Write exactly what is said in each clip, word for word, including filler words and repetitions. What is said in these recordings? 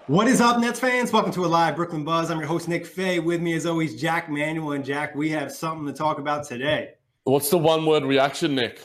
What is up, Nets fans? Welcome to a live Brooklyn Buzz. I'm your host, Nick Fay. With me, as always, Jack Manuel. And Jack, we have something to talk about today. What's the one-word reaction, Nick?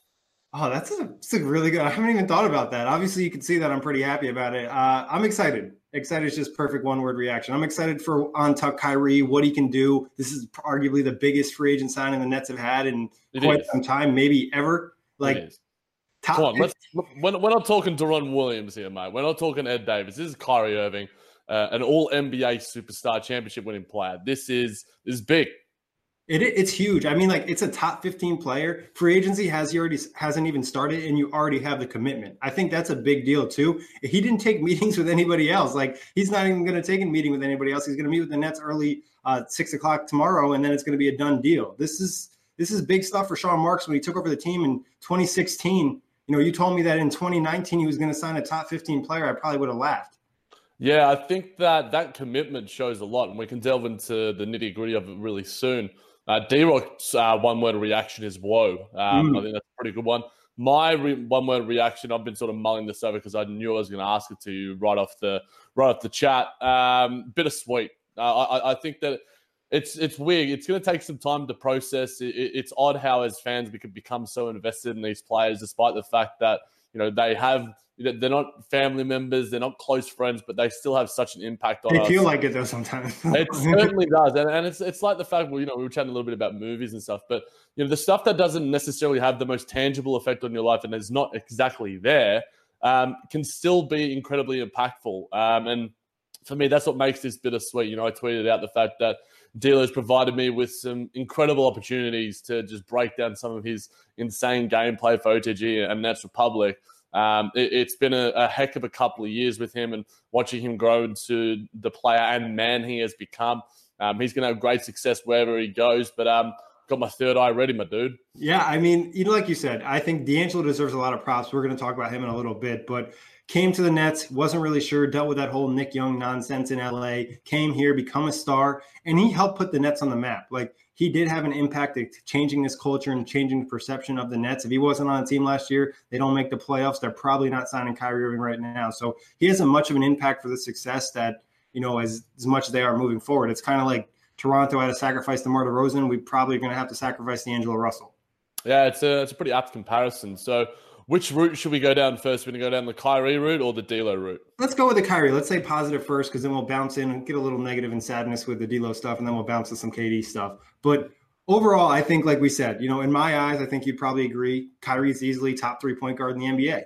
Oh, that's a, that's a really good. I haven't even thought about that. Obviously, you can see that I'm pretty happy about it. Uh, I'm excited. Excited is just perfect one-word reaction. I'm excited for on-tuck Kyrie, what he can do. This is arguably the biggest free agent signing the Nets have had in It quite is. some time, maybe ever. Like, top Come on, let's, we're, we're not talking Deron Williams here, mate. We're not talking Ed Davis. This is Kyrie Irving, uh, an all-N B A superstar, championship-winning player. This is this is big. It, it's huge. I mean, like, it's a top fifteen player. Free agency has he already hasn't even started, and you already have the commitment. I think that's a big deal, too. He didn't take meetings with anybody else. Like, he's not even going to take a meeting with anybody else. He's going to meet with the Nets early uh, six o'clock tomorrow, and then it's going to be a done deal. This is this is big stuff for Sean Marks when he took over the team in twenty sixteen. You know, you told me that in twenty nineteen he was going to sign a top fifteen player. I probably would have laughed. Yeah, I think that that commitment shows a lot, and we can delve into the nitty-gritty of it really soon. Uh, D-Rock's uh, one-word reaction is whoa. Um, mm. I think that's a pretty good one. My re- one-word reaction, I've been sort of mulling this over because I knew I was going to ask it to you right off the right off the chat. Um, bittersweet. Uh, I, I think that it's it's weird. It's going to take some time to process. It, it's odd how, as fans, we could become so invested in these players, despite the fact that you know they have. They're not family members, they're not close friends, but they still have such an impact on they us. They feel like it, though, sometimes. It certainly does. And, and it's it's like the fact, well, you know, we were chatting a little bit about movies and stuff, but, you know, the stuff that doesn't necessarily have the most tangible effect on your life and is not exactly there um, can still be incredibly impactful. Um, and for me, that's what makes this bittersweet. You know, I tweeted out the fact that D'Lo's provided me with some incredible opportunities to just break down some of his insane gameplay for O T G and Nets Republic. Um, it, it's been a, a heck of a couple of years with him and watching him grow into the player and man he has become. Um, he's going to have great success wherever he goes, but um, got my third eye ready, my dude. Yeah, I mean, you know, like you said, I think D'Angelo deserves a lot of props. We're going to talk about him in a little bit, but came to the Nets, wasn't really sure, dealt with that whole Nick Young nonsense in L A, came here, become a star, and he helped put the Nets on the map. Like, he did have an impact at changing this culture and changing the perception of the Nets. If he wasn't on the team last year, they don't make the playoffs. They're probably not signing Kyrie Irving right now. So he has a much of an impact for the success that, you know, as, as much as they are moving forward. It's kind of like Toronto had to sacrifice DeMar DeRozan. We probably are going to have to sacrifice D'Angelo Russell. Yeah, it's a, it's a pretty apt comparison. So which route should we go down first? We're going to go down the Kyrie route or the D'Lo route? Let's go with the Kyrie. Let's say positive first, because then we'll bounce in and get a little negative and sadness with the D'Lo stuff, and then we'll bounce to some K D stuff. But overall, I think, like we said, you know, in my eyes, I think you'd probably agree, Kyrie's easily top three point guard in the N B A.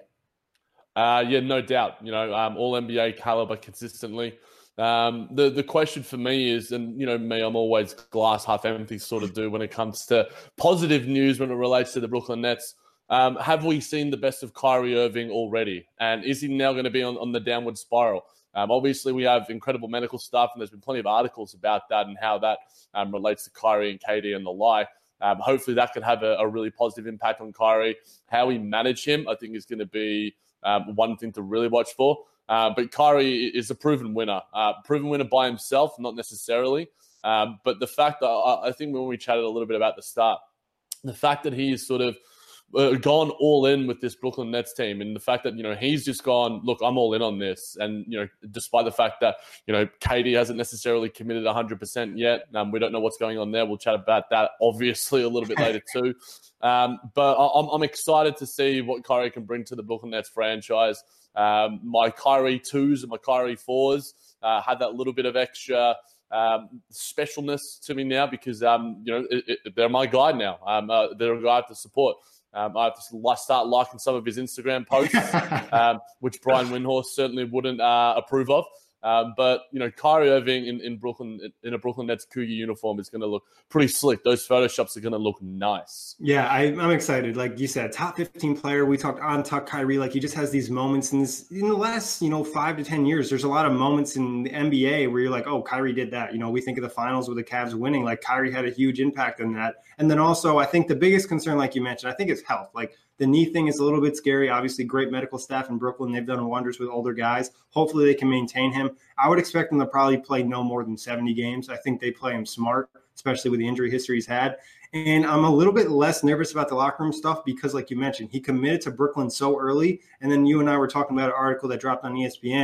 Uh, yeah, no doubt. You know, um, all N B A caliber consistently. Um, the the question for me is, and you know me, I'm always glass half empty sort of dude when it comes to positive news when it relates to the Brooklyn Nets. Um, have we seen the best of Kyrie Irving already? And is he now going to be on, on the downward spiral? Um, obviously, we have incredible medical stuff, and there's been plenty of articles about that and how that um, relates to Kyrie and K D and the like. Um, hopefully, that could have a, a really positive impact on Kyrie. How we manage him, I think, is going to be um, one thing to really watch for. Uh, but Kyrie is a proven winner. Uh, proven winner by himself, not necessarily. Um, but the fact that I, I think when we chatted a little bit about the start, the fact that he is sort of Uh, gone all in with this Brooklyn Nets team, and the fact that, you know, he's just gone, look, I'm all in on this. And, you know, despite the fact that, you know, K D hasn't necessarily committed one hundred percent yet, um, we don't know what's going on there. We'll chat about that obviously a little bit later too. Um, but I'm, I'm excited to see what Kyrie can bring to the Brooklyn Nets franchise. Um, my Kyrie twos and my Kyrie fours uh, had that little bit of extra um, specialness to me now because, um, you know, it, it, they're my guy now. Um, uh, they're a guy I have to support. Um, I have to start liking some of his Instagram posts, um, which Brian Windhorst certainly wouldn't uh, approve of. Um, but, you know, Kyrie Irving in, in Brooklyn, in a Brooklyn Nets Cougar uniform is going to look pretty slick. Those Photoshops are going to look nice. Yeah, I, I'm excited. Like you said, top fifteen player. We talked on Tuck Kyrie. Like, he just has these moments in this, in the last, you know, five to ten years. There's a lot of moments in the N B A where you're like, oh, Kyrie did that. You know, we think of the finals with the Cavs winning. Like, Kyrie had a huge impact on that. And then also, I think the biggest concern, like you mentioned, I think it's health. Like, the knee thing is a little bit scary. Obviously, great medical staff in Brooklyn. They've done wonders with older guys. Hopefully, they can maintain him. I would expect him to probably play no more than seventy games. I think they play him smart, especially with the injury history he's had. And I'm a little bit less nervous about the locker room stuff because, like you mentioned, he committed to Brooklyn so early. And then you and I were talking about an article that dropped on E S P N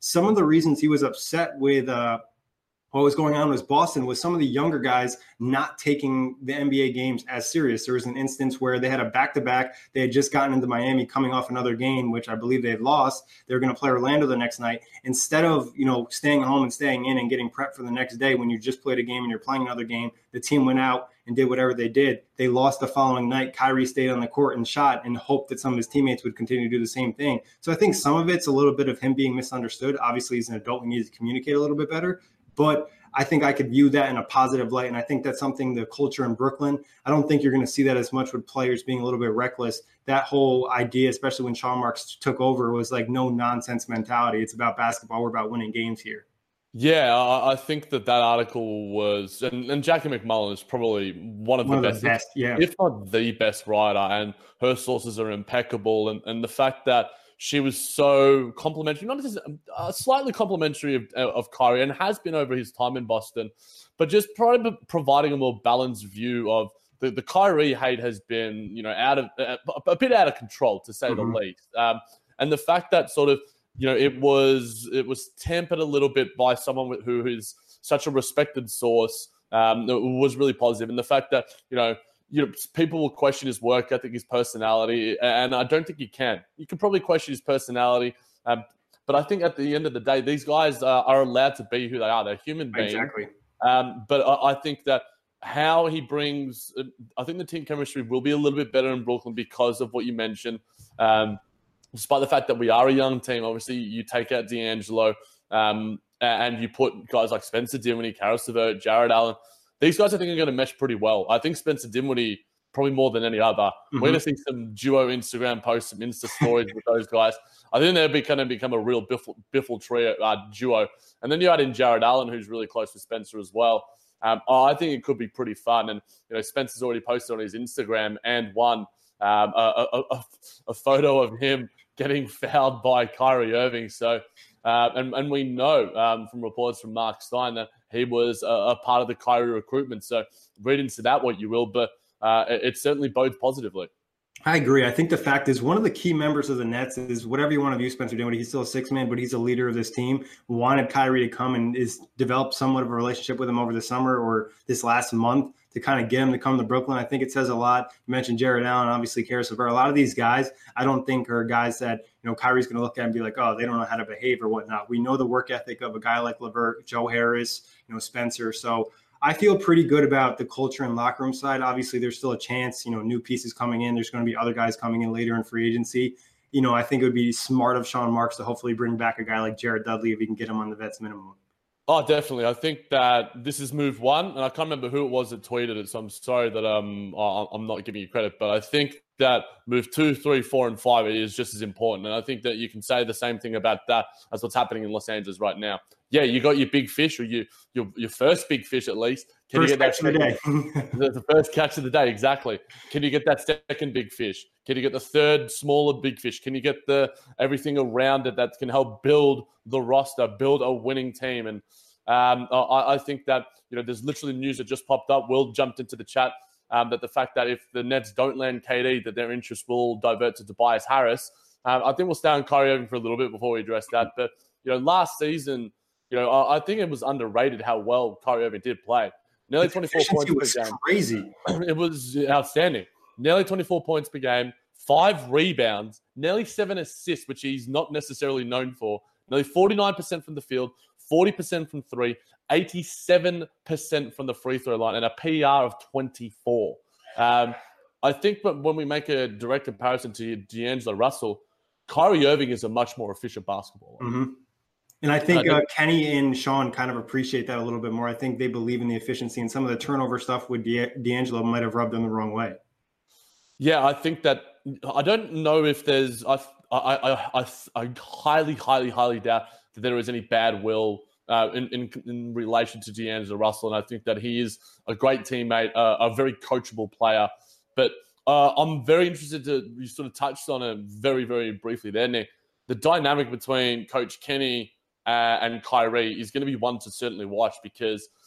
some of the reasons he was upset with uh, what was going on with Boston was some of the younger guys not taking the N B A games as serious. There was an instance where they had a back-to-back. They had just gotten into Miami coming off another game, which I believe they had lost. They were going to play Orlando the next night. Instead of, you know, staying home and staying in and getting prepped for the next day when you just played a game and you're playing another game, the team went out and did whatever they did. They lost the following night. Kyrie stayed on the court and shot and hoped that some of his teammates would continue to do the same thing. So I think some of it's a little bit of him being misunderstood. Obviously, he's an adult and needs to communicate a little bit better. But I think I could view that in a positive light. And I think that's something, the culture in Brooklyn, I don't think you're going to see that as much with players being a little bit reckless. That whole idea, especially when Sean Marks took over, was like no nonsense mentality. It's about basketball. We're about winning games here. Yeah, I, I think that that article was, and, and Jackie MacMullan is probably one of one the of best, the best yeah. if not the best writer, and her sources are impeccable. And, and the fact that she was so complimentary, not just uh, slightly complimentary of, of Kyrie, and has been over his time in Boston, but just probably providing a more balanced view of the, the Kyrie hate has been, you know, out of uh, a bit out of control, to say mm-hmm. the least. Um, and the fact that sort of, you know, it was it was tempered a little bit by someone who is such a respected source um, was really positive. And the fact that, you know, you know, people will question his work ethic, his personality, and I don't think you can. You can probably question his personality, um, but I think at the end of the day, these guys uh, are allowed to be who they are. They're human beings. Exactly. Um, but I, I think that how he brings, uh, I think the team chemistry will be a little bit better in Brooklyn because of what you mentioned. Um, despite the fact that we are a young team, obviously you take out D'Angelo um, and you put guys like Spencer Dinwiddie, Karis LeVert, Jared Allen. These guys, I think, are going to mesh pretty well. I think Spencer Dinwiddie, probably more than any other. Mm-hmm. We're going to see some duo Instagram posts, some Insta stories with those guys. I think they're going to become a real biffle, biffle trio uh, duo. And then you add in Jared Allen, who's really close with Spencer as well. Um, oh, I think it could be pretty fun. And, you know, Spencer's already posted on his Instagram and one um, a, a, a, a photo of him getting fouled by Kyrie Irving. So, uh, and, and we know um, from reports from Mark Stein that he was a, a part of the Kyrie recruitment. So read into that what you will, but uh, it, it certainly bodes positively. I agree. I think the fact is one of the key members of the Nets is whatever you want to view Spencer Dinwiddie. He's still a six man, but he's a leader of this team. Wanted Kyrie to come and is developed somewhat of a relationship with him over the summer or this last month to kind of get him to come to Brooklyn. I think it says a lot. You mentioned Jared Allen, obviously Karis LeVert. A lot of these guys, I don't think are guys that, you know, Kyrie's going to look at and be like, oh, they don't know how to behave or whatnot. We know the work ethic of a guy like LeVert, Joe Harris, you know, Spencer. So I feel pretty good about the culture and locker room side. Obviously, there's still a chance, you know, new pieces coming in. There's going to be other guys coming in later in free agency. You know, I think it would be smart of Sean Marks to hopefully bring back a guy like Jared Dudley if he can get him on the vets minimum. Oh, definitely. I think that this is move one, and I can't remember who it was that tweeted it, so I'm sorry that um, I'm not giving you credit, but I think that move two, three, four, and five is just as important, and I think that you can say the same thing about that as what's happening in Los Angeles right now. Yeah, you got your big fish, or you your your first big fish at least. Can first you get catch that of the day? The first catch of the day, exactly. Can you get that second big fish? Can you get the third smaller big fish? Can you get the everything around it that can help build the roster, build a winning team? And um, I, I think that, you know, there's literally news that just popped up. Will jumped into the chat um, that the fact that if the Nets don't land K D, that their interest will divert to Tobias Harris. Um, I think we'll stay on Kyrie Irving for a little bit before we address that. But, you know, last season, you know, I, I think it was underrated how well Kyrie Irving did play. Nearly twenty-four points was per game. Crazy. It was outstanding. Nearly twenty-four points per game, five rebounds, nearly seven assists, which he's not necessarily known for. Nearly forty-nine percent from the field, forty percent from three, eighty-seven percent from the free throw line, and a P R of twenty-four. Um, I think that when we make a direct comparison to D'Angelo Russell, Kyrie Irving is a much more efficient basketballer. Mm-hmm. And I think uh, Kenny and Sean kind of appreciate that a little bit more. I think they believe in the efficiency, and some of the turnover stuff with D'Angelo might have rubbed them the wrong way. Yeah, I think that I don't know if there's I I I, I, I highly, highly, highly doubt that there is any bad will uh, in, in in relation to D'Angelo Russell, and I think that he is a great teammate, uh, a very coachable player. But uh, I'm very interested to you sort of touched on it very, very briefly there, Nick. The dynamic between Coach Kenny Uh, and Kyrie is going to be one to certainly watch because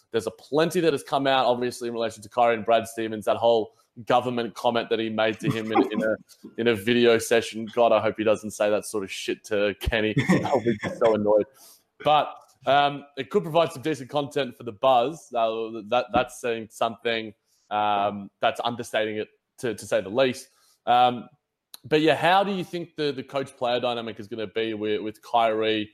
There's a plenty that has come out, obviously, in relation to Kyrie and Brad Stevens, that whole government comment that he made to him in, in a in a video session. God, I hope he doesn't say that sort of shit to Kenny. I'll be so annoyed. But um, it could provide some decent content for the buzz. Uh, that that's saying something um, that's understating it, to, to say the least. Um, but yeah, how do you think the, the coach-player dynamic is going to be with, with Kyrie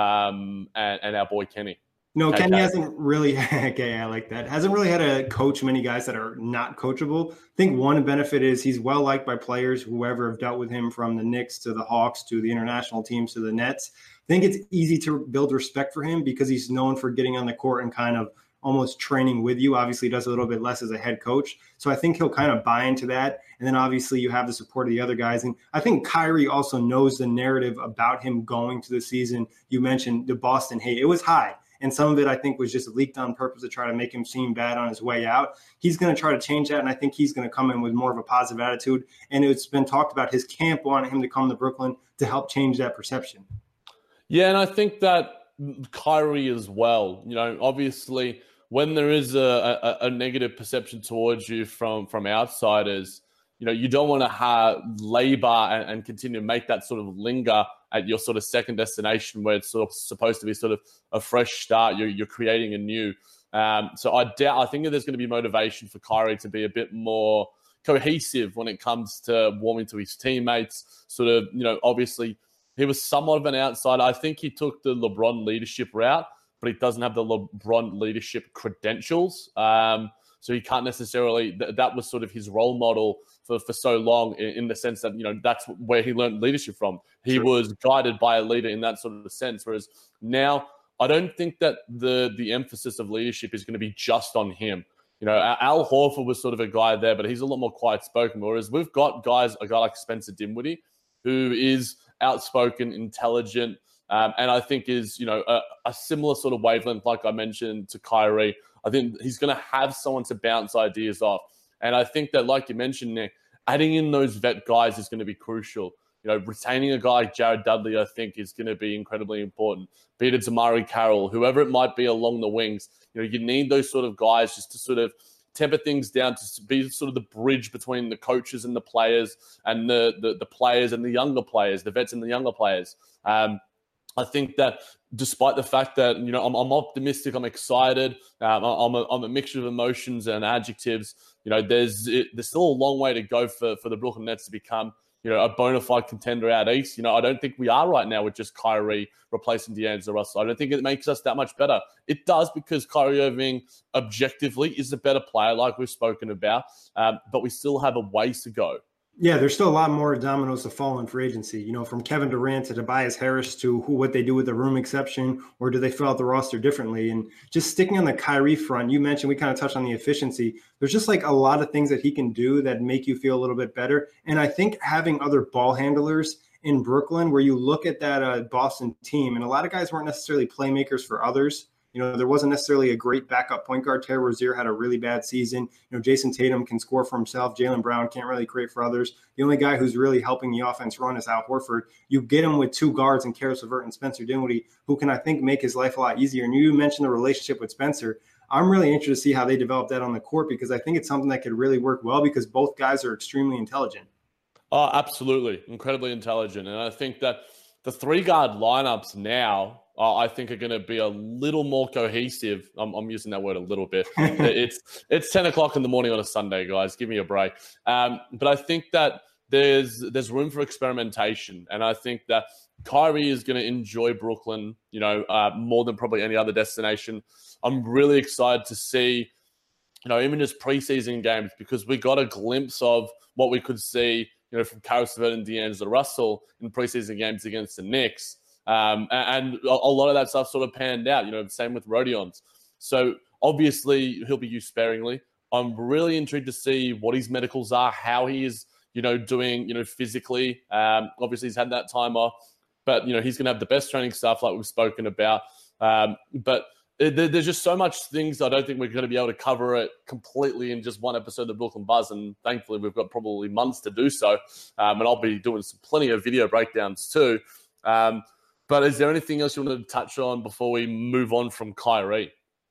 um, and, and our boy Kenny? No, K K. Kenny hasn't really, okay, I like that, hasn't really had to coach many guys that are not coachable. I think one benefit is he's well-liked by players, whoever have dealt with him, from the Knicks to the Hawks to the international teams to the Nets. I think it's easy to build respect for him because he's known for getting on the court and kind of almost training with you. Obviously, he does a little bit less as a head coach. So I think he'll kind of buy into that. And then obviously you have the support of the other guys. And I think Kyrie also knows the narrative about him going to the season. You mentioned the Boston hate. It was high. And some of it, I think, was just leaked on purpose to try to make him seem bad on his way out. He's going to try to change that, and I think he's going to come in with more of a positive attitude. And it's been talked about his camp wanting him to come to Brooklyn to help change that perception. Yeah, and I think that Kyrie as well, you know, obviously when there is a, a, a negative perception towards you from, from outsiders, you know, you don't want to have labor and, and continue to make that sort of linger at your sort of second destination where it's sort of supposed to be sort of a fresh start. You're, you're creating a new. Um, so I doubt, I think that there's going to be motivation for Kyrie to be a bit more cohesive when it comes to warming to his teammates. Sort of, you know, obviously he was somewhat of an outsider. I think he took the LeBron leadership route, but he doesn't have the LeBron leadership credentials. Um, so he can't necessarily, th- that was sort of his role model for, for so long in, in the sense that, you know, that's where he learned leadership from. He True. was guided by a leader in that sort of sense. Whereas now I don't think that the the emphasis of leadership is going to be just on him. You know, Al Horford was sort of a guy there, but he's a lot more quiet spoken. Whereas we've got guys, a guy like Spencer Dinwiddie, who is outspoken, intelligent, um, and I think is, you know, a, a similar sort of wavelength, like I mentioned to Kyrie. I think he's going to have someone to bounce ideas off. And I think that, like you mentioned, Nick, adding in those vet guys is going to be crucial. You know, retaining a guy like Jared Dudley, I think, is going to be incredibly important. Be it Damari Carroll, whoever it might be along the wings. You know, you need those sort of guys just to sort of temper things down, to be sort of the bridge between the coaches and the players, and the the, the players and the younger players, the vets and the younger players. Um, I think that despite the fact that, you know, I'm, I'm optimistic, I'm excited, um, I'm, a, I'm a mixture of emotions and adjectives. You know, there's it, there's still a long way to go for, for the Brooklyn Nets to become, you know, a bona fide contender out east. You know, I don't think we are right now with just Kyrie replacing D'Angelo Russell. I don't think it makes us that much better. It does, because Kyrie Irving objectively is a better player, like we've spoken about, um, but we still have a ways to go. Yeah, there's still a lot more dominoes to fall in free agency, you know, from Kevin Durant to Tobias Harris to who, what they do with the room exception, or do they fill out the roster differently? And just sticking on the Kyrie front, you mentioned, we kind of touched on the efficiency. There's just like a lot of things that he can do that make you feel a little bit better. And I think having other ball handlers in Brooklyn, where you look at that uh, Boston team, and a lot of guys weren't necessarily playmakers for others. You know, there wasn't necessarily a great backup point guard. Terry Rozier had a really bad season. You know, Jason Tatum can score for himself. Jaylen Brown can't really create for others. The only guy who's really helping the offense run is Al Horford. You get him with two guards in Caris LeVert and Spencer Dinwiddie, who can, I think, make his life a lot easier. And you mentioned the relationship with Spencer. I'm really interested to see how they develop that on the court, because I think it's something that could really work well, because both guys are extremely intelligent. Oh, absolutely. Incredibly intelligent. And I think that the three-guard lineups now, Uh, I think are going to be a little more cohesive. I'm, I'm using that word a little bit. it's it's ten o'clock in the morning on a Sunday, guys. Give me a break. Um, but I think that there's there's room for experimentation, and I think that Kyrie is going to enjoy Brooklyn, you know, uh, more than probably any other destination. I'm really excited to see, you know, even just preseason games, because we got a glimpse of what we could see, you know, from Caris LeVert and D'Angelo Russell in preseason games against the Knicks. Um, and a lot of that stuff sort of panned out, you know, same with Rodions. So obviously he'll be used sparingly. I'm really intrigued to see what his medicals are, how he is, you know, doing, you know, physically. Um, obviously he's had that time off, but, you know, he's going to have the best training stuff like we've spoken about. Um, but it, there's just so much things I don't think we're going to be able to cover it completely in just one episode of the Brooklyn Buzz. And thankfully we've got probably months to do so. Um, and I'll be doing some plenty of video breakdowns too. Um, But is there anything else you wanted to touch on before we move on from Kyrie?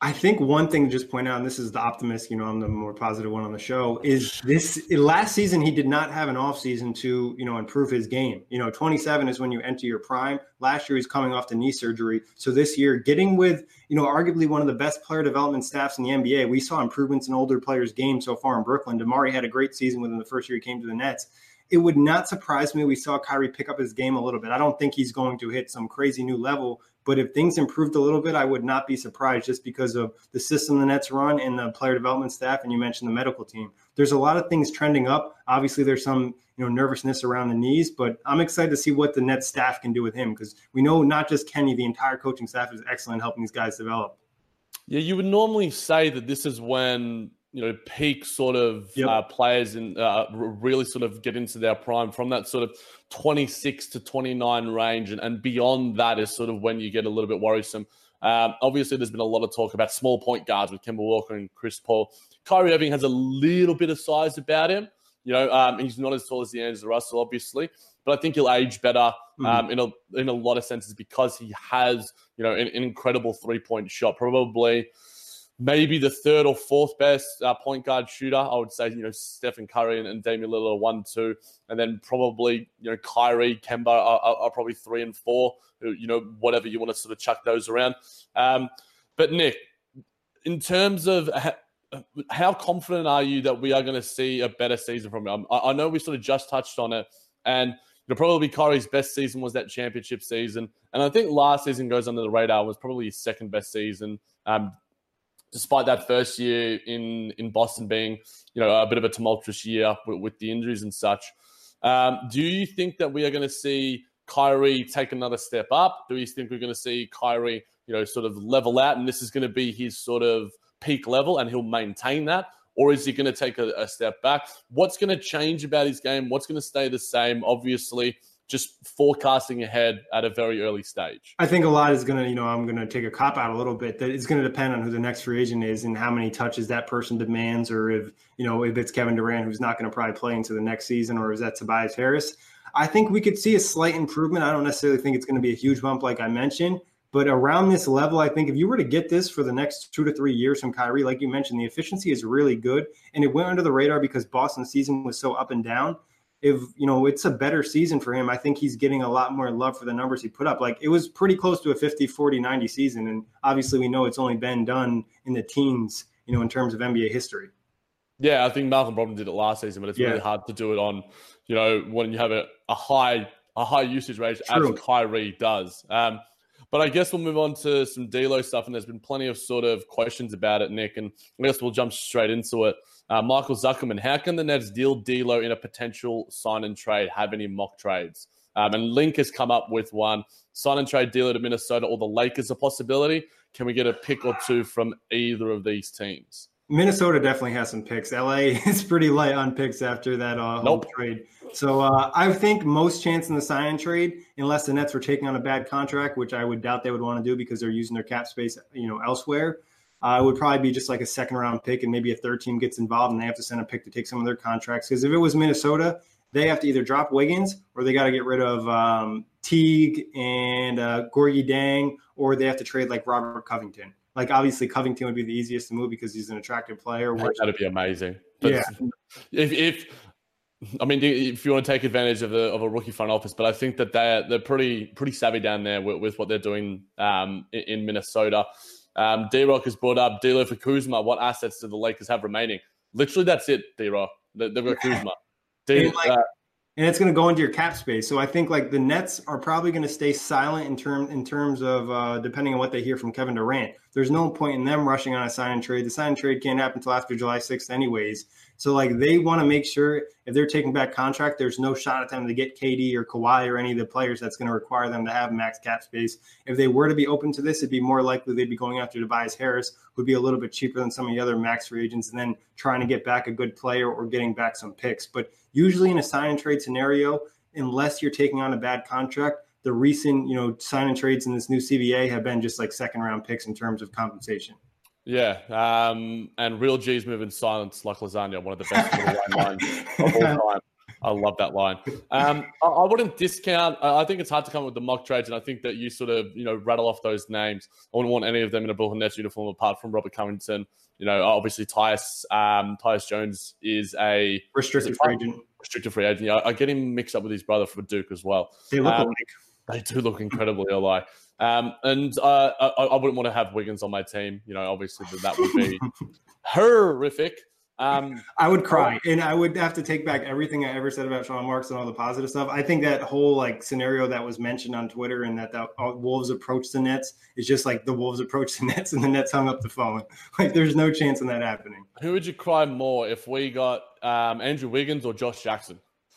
I think one thing to just point out, and this is the optimist, you know, I'm the more positive one on the show, is this last season he did not have an offseason to, you know, improve his game. You know, twenty-seven is when you enter your prime. Last year he's coming off the knee surgery. So this year, getting with, you know, arguably one of the best player development staffs in the N B A, we saw improvements in older players' games so far in Brooklyn. DeMar had a great season within the first year he came to the Nets. It would not surprise me we saw Kyrie pick up his game a little bit. I don't think he's going to hit some crazy new level, but if things improved a little bit, I would not be surprised just because of the system the Nets run and the player development staff, and you mentioned the medical team. There's a lot of things trending up. Obviously, there's some you know nervousness around the knees, but I'm excited to see what the Nets staff can do with him because we know not just Kenny, the entire coaching staff is excellent helping these guys develop. Yeah, you would normally say that this is when you know, peak sort of yep. uh, players and uh, really sort of get into their prime from that sort of twenty-six to twenty-nine range. And, and beyond that is sort of when you get a little bit worrisome. Um, obviously, there's been a lot of talk about small point guards with Kemba Walker and Chris Paul. Kyrie Irving has a little bit of size about him. You know, um, he's not as tall as D'Angelo Russell, obviously, but I think he'll age better um, mm-hmm. in a in a lot of senses because he has, you know, an, an incredible three-point shot, probably maybe the third or fourth best uh, point guard shooter. I would say, you know, Stephen Curry and, and Damian Lillard are one, two, and then probably, you know, Kyrie, Kemba are, are, are probably three and four, you know, whatever you want to sort of chuck those around. Um, but Nick, in terms of ha- how confident are you that we are going to see a better season from him? I, I know we sort of just touched on it, and you know, probably Kyrie's best season was that championship season, and I think last season goes under the radar was probably his second best season. Um, Despite that first year in, in Boston being, you know, a bit of a tumultuous year with, with the injuries and such, um, do you think that we are going to see Kyrie take another step up? Do you think we're going to see Kyrie, you know, sort of level out, and this is going to be his sort of peak level, and he'll maintain that, or is he going to take a, a step back? What's going to change about his game? What's going to stay the same? Obviously, just forecasting ahead at a very early stage. I think a lot is going to, you know, I'm going to take a cop out a little bit, that it's going to depend on who the next free agent is and how many touches that person demands, or if, you know, if it's Kevin Durant, who's not going to probably play into the next season, or is that Tobias Harris? I think we could see a slight improvement. I don't necessarily think it's going to be a huge bump like I mentioned, but around this level, I think if you were to get this for the next two to three years from Kyrie, like you mentioned, the efficiency is really good, and it went under the radar because Boston's season was so up and down. If, you know, it's a better season for him, I think he's getting a lot more love for the numbers he put up. Like, it was pretty close to a fifty, forty, ninety season. And obviously we know it's only been done in the teens, you know, in terms of N B A history. Yeah, I think Malcolm Brogdon did it last season, but it's yeah. really hard to do it on, you know, when you have a, a high a high usage rate True. as Kyrie does. Um, but I guess we'll move on to some D'Lo stuff, and there's been plenty of sort of questions about it, Nick, and I guess we'll jump straight into it. Uh, Michael Zuckerman, how can the Nets deal D'Lo in a potential sign and trade? Have any mock trades? Um, and Link has come up with one. Sign and trade D'Lo to Minnesota or the Lakers a possibility. Can we get a pick or two from either of these teams? Minnesota definitely has some picks. L A is pretty light on picks after that uh, nope. whole trade. So uh, I think most chance in the sign and trade, unless the Nets were taking on a bad contract, which I would doubt they would want to do because they're using their cap space, you know, elsewhere. Uh, it would probably be just like a second round pick, and maybe a third team gets involved and they have to send a pick to take some of their contracts. Because if it was Minnesota, they have to either drop Wiggins or they got to get rid of um, Teague and uh, Gorgie Dang, or they have to trade like Robert Covington. Like, obviously Covington would be the easiest to move because he's an attractive player. Which, that'd be amazing. But yeah. If, if I mean, if you want to take advantage of a of a rookie front office, but I think that they're they're pretty pretty savvy down there with, with what they're doing um, in, in Minnesota. Um, D-Rock has brought up D'Lo for Kuzma. What assets do the Lakers have remaining? Literally, that's it, D-Rock. They've got Kuzma. D- and, like, uh, and it's going to go into your cap space. So I think like the Nets are probably going to stay silent in term in terms of uh, depending on what they hear from Kevin Durant. There's no point in them rushing on a sign and trade. The sign and trade can't happen until after July sixth anyways. So like they want to make sure if they're taking back contract, there's no shot at them to get K D or Kawhi or any of the players that's going to require them to have max cap space. If they were to be open to this, it'd be more likely they'd be going after Tobias Harris, who'd be a little bit cheaper than some of the other max free agents, and then trying to get back a good player or getting back some picks. But usually in a sign and trade scenario, unless you're taking on a bad contract, the recent, you know, sign and trades in this new C B A have been just like second round picks in terms of compensation. Yeah, um, and Real G's moving silence like lasagna, one of the best lines of all time. I love that line. Um, I, I wouldn't discount. I think it's hard to come up with the mock trades, and I think that you sort of, you know, rattle off those names. I wouldn't want any of them in a Brooklyn Nets uniform apart from Robert Covington. You know, obviously Tyus, um, Tyus Jones is a restricted free agent. Restricted free agent. Yeah, I get him mixed up with his brother for Duke as well. They look um, alike. They do look incredibly alike. Um, and uh, I, I wouldn't want to have Wiggins on my team. You know, obviously that, that would be horrific. Um, I would cry, and I would have to take back everything I ever said about Sean Marks and all the positive stuff. I think that whole like scenario that was mentioned on Twitter and that the uh, Wolves approached the Nets is just like the Wolves approached the Nets and the Nets hung up the phone. Like there's no chance in that happening. Who would you cry more if we got um, Andrew Wiggins or Josh Jackson?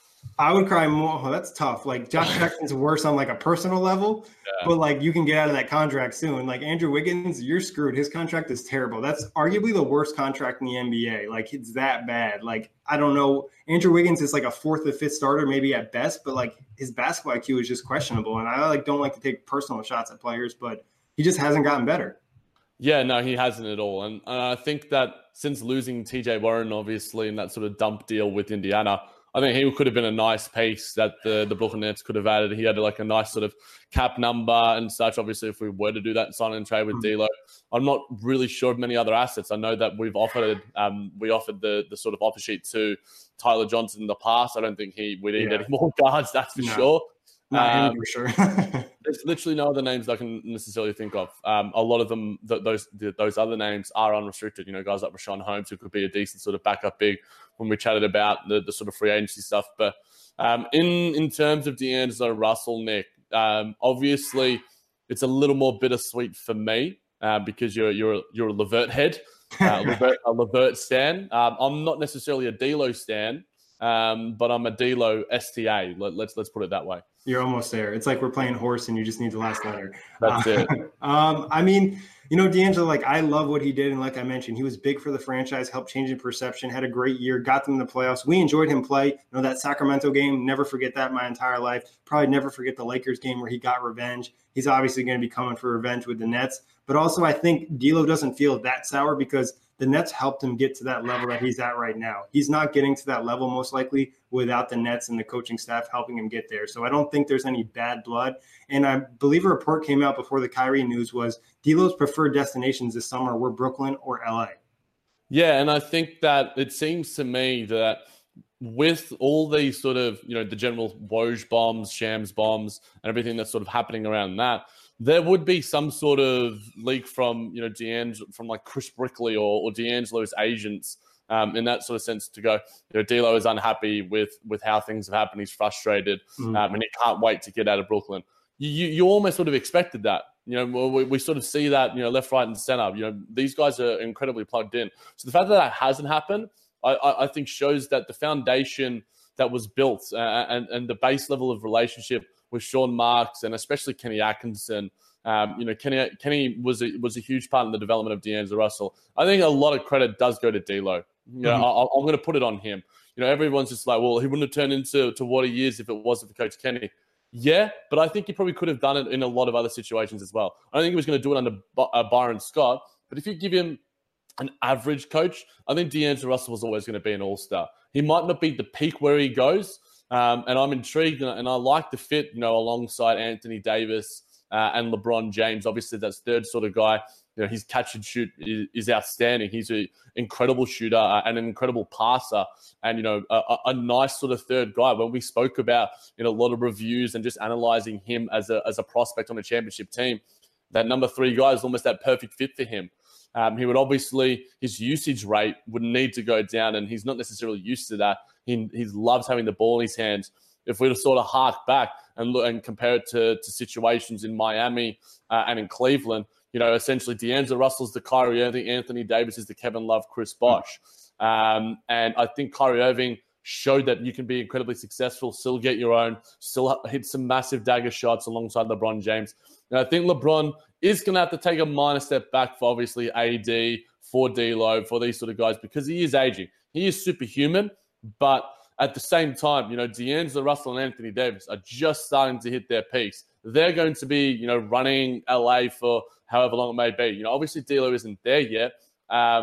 I would cry more. Oh, that's tough. Like Josh Jackson's worse on like a personal level, yeah. But like you can get out of that contract soon. Like Andrew Wiggins, you're screwed. His contract is terrible. That's arguably the worst contract in the N B A. Like it's that bad. Like I don't know. Andrew Wiggins is like a fourth or fifth starter, maybe at best, but like his basketball I Q is just questionable. And I like don't like to take personal shots at players, but he just hasn't gotten better. Yeah, no, he hasn't at all. And uh, I think that since losing T J Warren, obviously, in that sort of dump deal with Indiana, I think he could have been a nice piece that the, the Brooklyn Nets could have added. He had like a nice sort of cap number and such. Obviously, if we were to do that sign and trade with D'Lo, I'm not really sure of many other assets. I know that we've offered um, we offered the the sort of offer sheet to Tyler Johnson in the past. I don't think he we need yeah. any more guards. That's for no. sure. Not um, him for sure. There's literally no other names I can necessarily think of. Um, a lot of them, th- those th- those other names are unrestricted. You know, guys like Rashawn Holmes, who could be a decent sort of backup big when we chatted about the, the sort of free agency stuff. But um, in in terms of D'Angelo Russell, Nick, um, obviously it's a little more bittersweet for me uh, because you're you're you're a Levert head, uh, Levert, a Levert stan. Um, I'm not necessarily a D'Lo stan, um, but I'm a D'Lo S T A. Let, let's let's put it that way. You're almost there. It's like we're playing horse and you just need the last letter. That's uh, it. um, I mean, you know, D'Angelo, like I love what he did. And like I mentioned, he was big for the franchise, helped change the perception, had a great year, got them in the playoffs. We enjoyed him play. You know, that Sacramento game, never forget that my entire life. Probably never forget the Lakers game where he got revenge. He's obviously going to be coming for revenge with the Nets. But also I think D'Lo doesn't feel that sour because the Nets helped him get to that level that he's at right now. He's not getting to that level most likely without the Nets and the coaching staff helping him get there. So I don't think there's any bad blood. And I believe a report came out before the Kyrie news was D'Lo's preferred destinations this summer were Brooklyn or L A. Yeah, and I think that it seems to me that with all these sort of, you know, the general Woj bombs, Shams bombs, and everything that's sort of happening around that, there would be some sort of leak from, you know, D'Angelo, from like Chris Brickley or, or D'Angelo's agents um, in that sort of sense to go, you know, D'Lo is unhappy with with how things have happened. He's frustrated mm. um, and he can't wait to get out of Brooklyn. You, you, you almost sort of expected that. You know, we, we sort of see that, you know, left, right, and center. You know, these guys are incredibly plugged in. So the fact that that hasn't happened, I, I, I think shows that the foundation that was built uh, and, and the base level of relationship with Sean Marks and especially Kenny Atkinson. Um, you know, Kenny Kenny was a, was a huge part in the development of D'Angelo Russell. I think a lot of credit does go to D'Lo. You know, mm-hmm. I, I'm going to put it on him. You know, everyone's just like, well, he wouldn't have turned into to what he is if it wasn't for Coach Kenny. Yeah, but I think he probably could have done it in a lot of other situations as well. I don't think he was going to do it under uh, Byron Scott, but if you give him an average coach, I think D'Angelo Russell was always going to be an all-star. He might not be the peak where he goes, Um, and I'm intrigued, and, and I like the fit, you know, alongside Anthony Davis uh, and LeBron James. Obviously, that's third sort of guy. You know, his catch and shoot is, is outstanding. He's an incredible shooter uh, and an incredible passer, and you know, a, a nice sort of third guy. When we spoke about, you know, a lot of reviews and just analyzing him as a as a prospect on a championship team, that number three guy is almost that perfect fit for him. Um, he would obviously, his usage rate would need to go down, and he's not necessarily used to that. He, he loves having the ball in his hands. If we were to sort of hark back and look and compare it to, to situations in Miami uh, and in Cleveland, you know, essentially D'Angelo Russell's the Kyrie Irving, Anthony Davis is the Kevin Love, Chris Bosh. Um, and I think Kyrie Irving showed that you can be incredibly successful, still get your own, still hit some massive dagger shots alongside LeBron James. And I think LeBron is going to have to take a minor step back for obviously A D, for D'Lo, for these sort of guys, because he is aging. He is superhuman, but at the same time, you know, D'Angelo Russell and Anthony Davis are just starting to hit their peaks. They're going to be, you know, running L A for however long it may be. You know, obviously D'Lo isn't there yet. Um,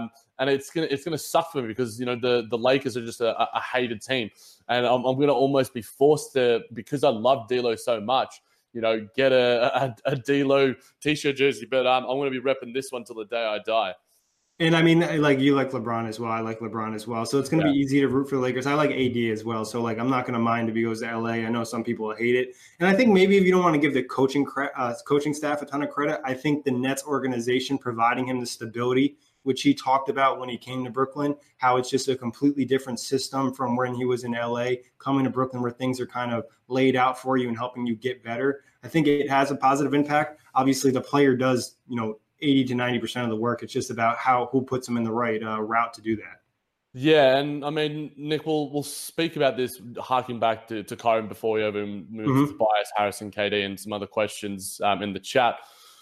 and it's gonna it's gonna suck for me because you know the, the Lakers are just a, a hated team, and I'm, I'm gonna almost be forced to, because I love D'Lo so much, you know, get a a, a D'Lo t-shirt jersey. But um, I'm gonna be repping this one till the day I die. And I mean, like you like LeBron as well. I like LeBron as well. So it's going to yeah. be easy to root for the Lakers. I like A D as well. So like, I'm not going to mind if he goes to L A. I know some people hate it. And I think maybe if you don't want to give the coaching uh, coaching staff a ton of credit, I think the Nets organization providing him the stability, which he talked about when he came to Brooklyn, how it's just a completely different system from when he was in L A, coming to Brooklyn where things are kind of laid out for you and helping you get better. I think it has a positive impact. Obviously, the player does, you know, eighty to ninety percent of the work. It's just about how who puts them in the right uh, route to do that. Yeah, and I mean, Nick, we'll we'll speak about this, harking back to, to Kyron before we even move mm-hmm. to Tobias Harris, K D, and some other questions um, in the chat.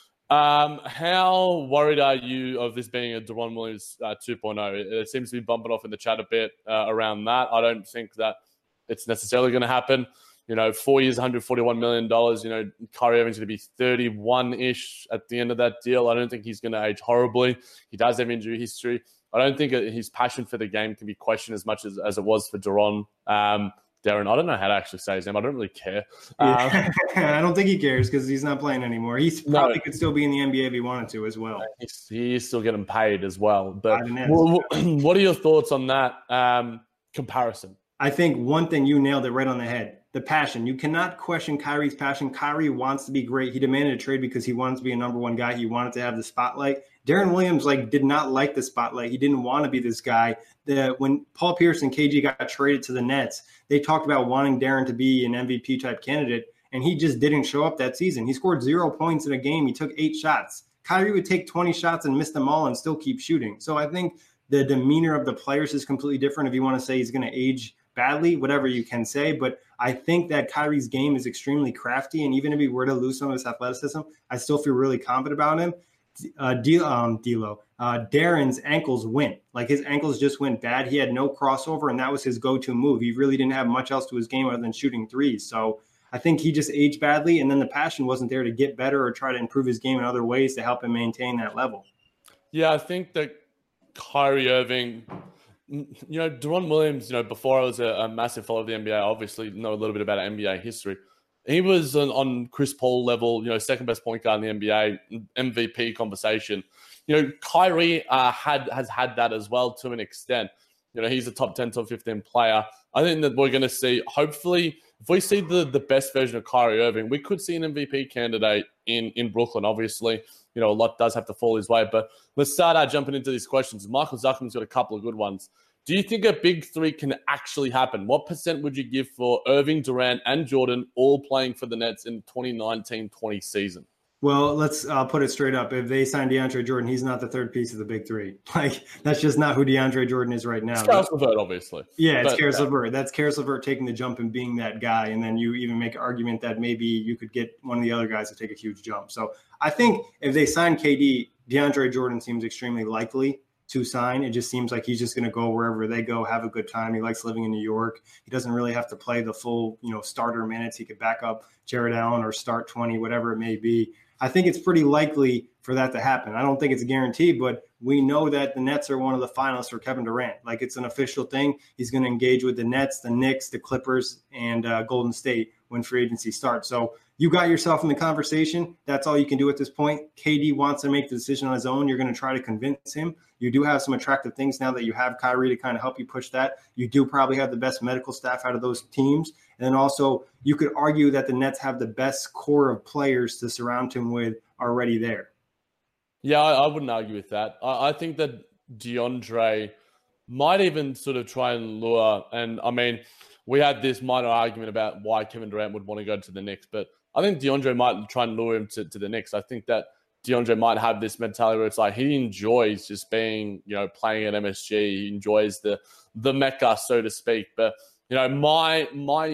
Um, how worried are you of this being a Deron Williams uh, two point oh? It, it seems to be bumping off in the chat a bit uh, around that. I don't think that it's necessarily going to happen. You know, four years, one hundred forty-one million dollars. You know, Kyrie Irving's going to be thirty-one-ish at the end of that deal. I don't think he's going to age horribly. He does have injury history. I don't think his passion for the game can be questioned as much as, as it was for Deron. Um, Darren, I don't know how to actually say his name. I don't really care. Yeah. Um, I don't think he cares because he's not playing anymore. He probably no. could still be in the N B A if he wanted to as well. He's, he is still getting paid as well. But what, what are your thoughts on that um, comparison? I think one thing, you nailed it right on the head. The passion. You cannot question Kyrie's passion. Kyrie wants to be great. He demanded a trade because he wanted to be a number one guy. He wanted to have the spotlight. Darren Williams like did not like the spotlight. He didn't want to be this guy. The, when Paul Pierce and K G got traded to the Nets, they talked about wanting Darren to be an M V P type candidate, and he just didn't show up that season. He scored zero points in a game. He took eight shots. Kyrie would take twenty shots and miss them all and still keep shooting. So I think the demeanor of the players is completely different. If you want to say he's going to age badly, whatever you can say, but I think that Kyrie's game is extremely crafty, and even if he were to lose some of his athleticism, I still feel really confident about him. Uh, D- um, D'Lo, uh, Darren's ankles went. Like his ankles just went bad. He had no crossover, and that was his go-to move. He really didn't have much else to his game other than shooting threes. So I think he just aged badly, and then the passion wasn't there to get better or try to improve his game in other ways to help him maintain that level. Yeah, I think that Kyrie Irving, you know, Deron Williams, you know, before I was a, a massive follower of the N B A, I obviously know a little bit about N B A history. He was on, on Chris Paul level, you know, second best point guard in the N B A, M V P conversation. You know, Kyrie uh, had has had that as well to an extent. You know, he's a top ten, top fifteen player. I think that we're going to see, hopefully, if we see the, the best version of Kyrie Irving, we could see an M V P candidate in, in Brooklyn, obviously. You know, a lot does have to fall his way. But let's start out jumping into these questions. Michael Zuckerman's got a couple of good ones. Do you think a big three can actually happen? What percent would you give for Irving, Durant, and Jordan all playing for the Nets in twenty nineteen twenty season? Well, let's uh, put it straight up. If they sign DeAndre Jordan, he's not the third piece of the big three. Like, that's just not who DeAndre Jordan is right now. It's Karis LeVert, obviously. Yeah, it's Karis LeVert. That's Karis LeVert taking the jump and being that guy. And then you even make an argument that maybe you could get one of the other guys to take a huge jump. So I think if they sign K D, DeAndre Jordan seems extremely likely to sign. It just seems like he's just going to go wherever they go, have a good time. He likes living in New York. He doesn't really have to play the full, you know, starter minutes. He could back up Jared Allen or start twenty, whatever it may be. I think it's pretty likely for that to happen. I don't think it's a guarantee, but we know that the Nets are one of the finalists for Kevin Durant. Like, it's an official thing. He's going to engage with the Nets, the Knicks, the Clippers, and uh, Golden State when free agency starts. So you got yourself in the conversation. That's all you can do at this point. K D wants to make the decision on his own. You're going to try to convince him. You do have some attractive things now that you have Kyrie to kind of help you push that. You do probably have the best medical staff out of those teams. And then also you could argue that the Nets have the best core of players to surround him with already there. Yeah, I, I wouldn't argue with that. I, I think that DeAndre might even sort of try and lure. And I mean, we had this minor argument about why Kevin Durant would want to go to the Knicks, but I think DeAndre might try and lure him to, to the Knicks. I think that DeAndre might have this mentality where it's like he enjoys just being, you know, playing at M S G. He enjoys the the Mecca, so to speak. But, you know, my my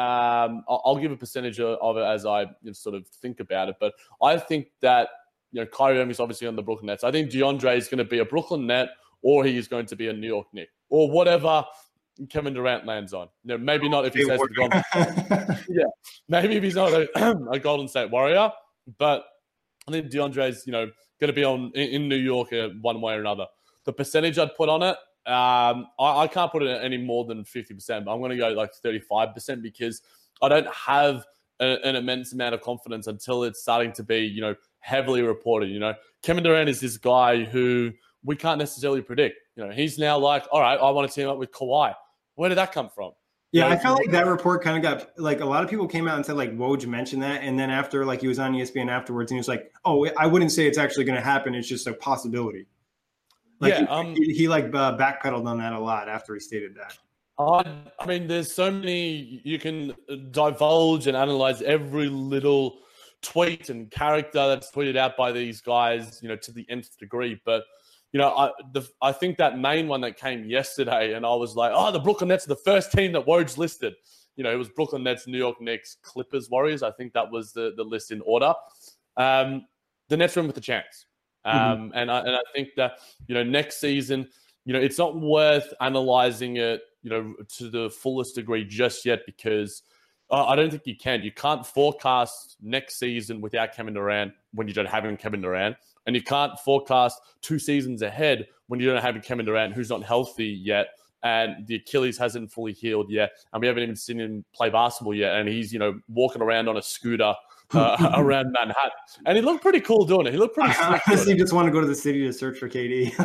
um, I'll give a percentage of it as I sort of think about it. But I think that, you know, Kyrie Irving is obviously on the Brooklyn Nets. I think DeAndre is going to be a Brooklyn Net, or he is going to be a New York Knick, or whatever Kevin Durant lands on. You know, maybe not if he says the Golden yeah, maybe if he's not a, a Golden State Warrior, but I think DeAndre's, you know, going to be on in, in New York uh, one way or another. the percentage I'd put on it, um, I, I can't put it at any more than fifty percent, but I'm going to go like thirty-five percent because I don't have a, an immense amount of confidence until it's starting to be, you know, heavily reported. You know, Kevin Durant is this guy who we can't necessarily predict. You know, he's now like, all right, I want to team up with Kawhi. Where did that come from? Yeah, I felt like that report kind of got, like, a lot of people came out and said, like, Woj mentioned that. And then after, like, he was on E S P N afterwards, and he was like, oh, I wouldn't say it's actually going to happen. It's just a possibility. Like, yeah, he, um, he, he, like, uh, backpedaled on that a lot after he stated that. I, I mean, there's so many, you can divulge and analyze every little tweet and character that's tweeted out by these guys, you know, to the nth degree. But, you know, I the, I think that main one that came yesterday, and I was like, oh, the Brooklyn Nets are the first team that Woj listed. You know, it was Brooklyn Nets, New York Knicks, Clippers, Warriors. I think that was the, the list in order. Um, the Nets were in with a chance. Um, mm-hmm. and, I, and I think that, you know, next season, you know, it's not worth analyzing it, you know, to the fullest degree just yet because uh, I don't think you can. You can't forecast next season without Kevin Durant when you don't have him Kevin Durant. And you can't forecast two seasons ahead when you don't have Kevin Durant, who's not healthy yet, and the Achilles hasn't fully healed yet, and we haven't even seen him play basketball yet, and he's, you know, walking around on a scooter uh, around Manhattan. And he looked pretty cool doing it. He looked pretty I honestly just want to go to the city to search for K D.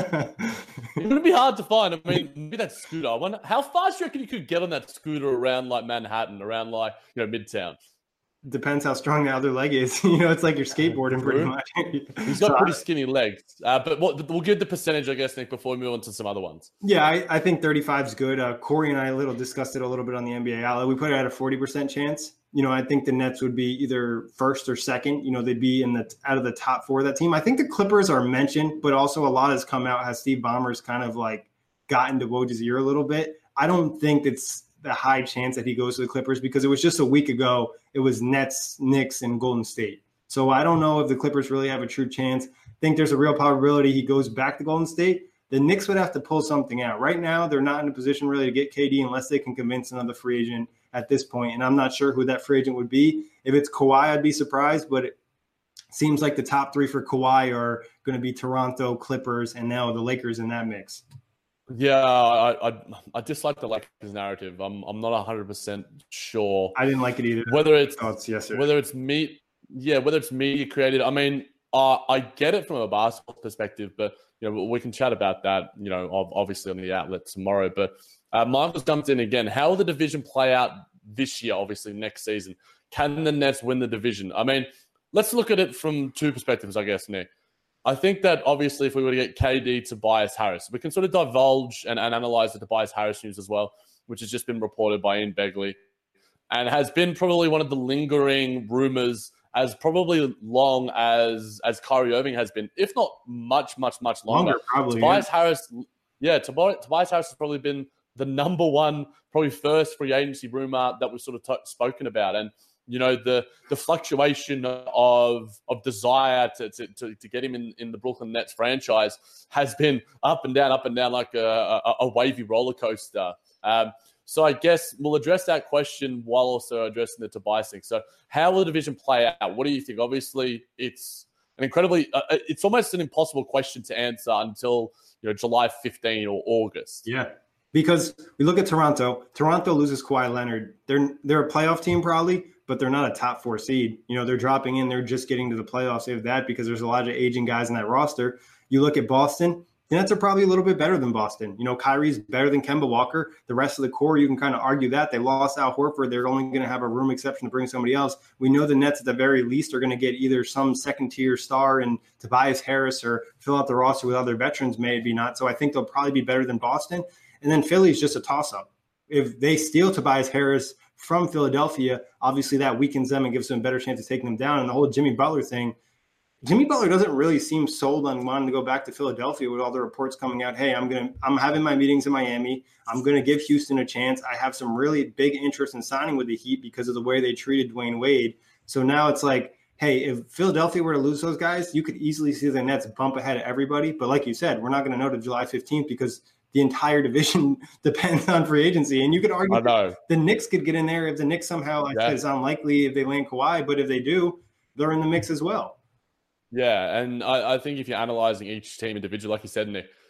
It would be hard to find. I mean, maybe that scooter. I wonder, how fast do you reckon you could get on that scooter around, like, Manhattan, around, like, you know, Midtown? Depends how strong the other leg is. You know, it's like you're skateboarding pretty much. He's got so pretty skinny legs. Uh, but what, we'll give the percentage, I guess, Nick, before we move on to some other ones. Yeah, I, I think thirty-five is good. Uh, Corey and I a little discussed it a little bit on the N B A outlet. We put it at a forty percent chance. You know, I think the Nets would be either first or second. You know, they'd be in the out of the top four of that team. I think the Clippers are mentioned, but also a lot has come out, has Steve Ballmer's kind of like gotten to Woj's ear a little bit. I don't think it's the high chance that he goes to the Clippers because it was just a week ago. It was Nets, Knicks, and Golden State. So I don't know if the Clippers really have a true chance. I think there's a real probability he goes back to Golden State. The Knicks would have to pull something out. Right now, they're not in a position really to get K D unless they can convince another free agent at this point. And I'm not sure who that free agent would be. If it's Kawhi, I'd be surprised, but it seems like the top three for Kawhi are going to be Toronto, Clippers, and now the Lakers in that mix. Yeah, I, I I dislike the Lakers narrative. I'm I'm not one hundred percent sure. I didn't like it either. Whether it's oh, it's yesterday. whether it's me, yeah, whether it's media created. I mean, uh, I get it from a basketball perspective, but you know we can chat about that. You know, obviously on the outlet tomorrow. But uh, Michael's jumped in again. How will the division play out this year? Obviously, next season, can the Nets win the division? I mean, let's look at it from two perspectives, I guess, Nick. I think that obviously if we were to get K D, Tobias Harris, we can sort of divulge and, and analyze the Tobias Harris news as well, which has just been reported by Ian Begley and has been probably one of the lingering rumors as probably long as as Kyrie Irving has been, if not much, much, much longer. Longer probably, Tobias yeah. Harris, yeah, Tobias, Tobias Harris has probably been the number one, probably first free agency rumor that we've sort of t- spoken about. And you know, the the fluctuation of of desire to to, to get him in, in the Brooklyn Nets franchise has been up and down, up and down like a, a, a wavy roller coaster. Um, so I guess we'll address that question while also addressing the Tobias thing. So how will the division play out? What do you think? Obviously, it's an incredibly, uh, it's almost an impossible question to answer until, you know, July fifteenth or August. Yeah. Because we look at Toronto. Toronto loses Kawhi Leonard. They're they're a playoff team probably, but they're not a top four seed. You know, they're dropping in. They're just getting to the playoffs. They have that because there's a lot of aging guys in that roster. You look at Boston. The Nets are probably a little bit better than Boston. You know, Kyrie's better than Kemba Walker. The rest of the core, you can kind of argue that. They lost Al Horford. They're only going to have a room exception to bring somebody else. We know the Nets at the very least are going to get either some second-tier star in Tobias Harris or fill out the roster with other veterans, maybe not. So I think they'll probably be better than Boston. And then Philly's just a toss-up. If they steal Tobias Harris from Philadelphia, obviously that weakens them and gives them a better chance of taking them down. And the whole Jimmy Butler thing, Jimmy Butler doesn't really seem sold on wanting to go back to Philadelphia with all the reports coming out. Hey, I'm going to, I'm having my meetings in Miami. I'm going to give Houston a chance. I have some really big interest in signing with the Heat because of the way they treated Dwayne Wade. So now it's like, hey, if Philadelphia were to lose those guys, you could easily see the Nets bump ahead of everybody. But like you said, we're not going to know to July fifteenth because the entire division depends on free agency. And you could argue the Knicks could get in there if the Knicks somehow, like yeah. it's unlikely if they land Kawhi, but if they do, they're in the mix as well. Yeah, and I, I think if you're analyzing each team individually, like you said, Nick,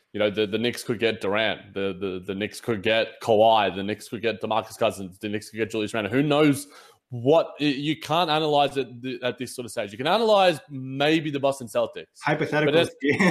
You know, the, the Knicks could get Durant, the, the the Knicks could get Kawhi, the Knicks could get DeMarcus Cousins, the Knicks could get Julius Randle. Who knows what you can't analyze it at this sort of stage. You can analyze maybe the Boston Celtics. Hypothetically,